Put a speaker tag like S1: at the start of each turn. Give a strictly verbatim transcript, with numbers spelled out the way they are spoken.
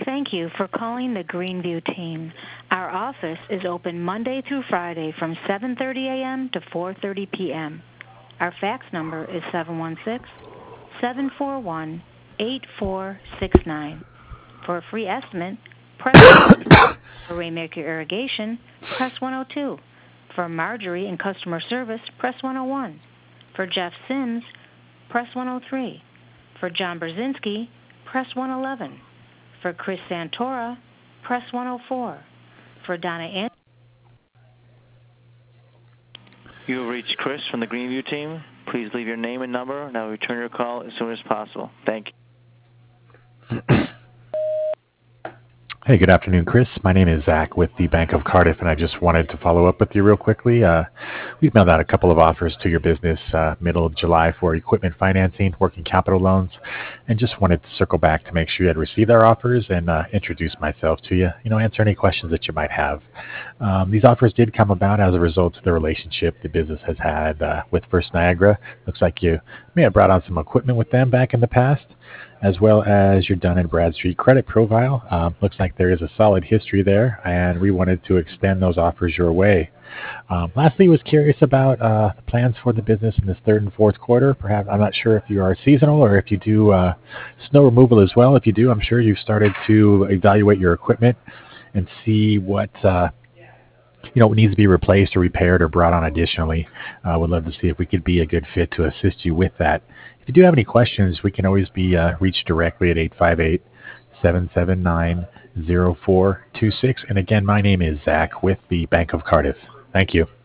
S1: Thank you for calling the Greenview team. Our office is open Monday through Friday from seven thirty a.m. to four thirty p.m. Our fax number is seven one six, seven four one, eight four six nine. For a free estimate, press one. For Rainmaker Irrigation, press one oh two. For Marjorie and customer service, press one oh one. For Jeff Sims, press one oh three. For John Brzezinski, press one eleven. For Chris Santora, press one oh four. For Donna An-
S2: You have reached Chris from the Greenview team. Please leave your name and number, and I will return your call as soon as possible. Thank you.
S3: Hey, good afternoon, Chris. My name is Zach with the Bank of Cardiff, and I just wanted to follow up with you real quickly. Uh, we've mailed out a couple of offers to your business uh, middle of July for equipment financing, working capital loans, and just wanted to circle back to make sure you had received our offers and uh, introduce myself to you, you know, answer any questions that you might have. Um, these offers did come about as a result of the relationship the business has had uh, with First Niagara. Looks like you may have brought on some equipment with them back in the past, as well as your Dun and Bradstreet credit profile. Um, looks like there is a solid history there, and we wanted to extend those offers your way. Um, lastly, was curious about uh, the plans for the business in this third and fourth quarter. Perhaps I'm not sure if you are seasonal or if you do uh, snow removal as well. If you do, I'm sure you've started to evaluate your equipment and see what uh, you know needs to be replaced or repaired or brought on additionally. I uh, would love to see if we could be a good fit to assist you with that. If you do have any questions, we can always be uh, reached directly at eight five eight, seven seven nine, zero four two six. And again, my name is Zach with the Bank of Cardiff. Thank you.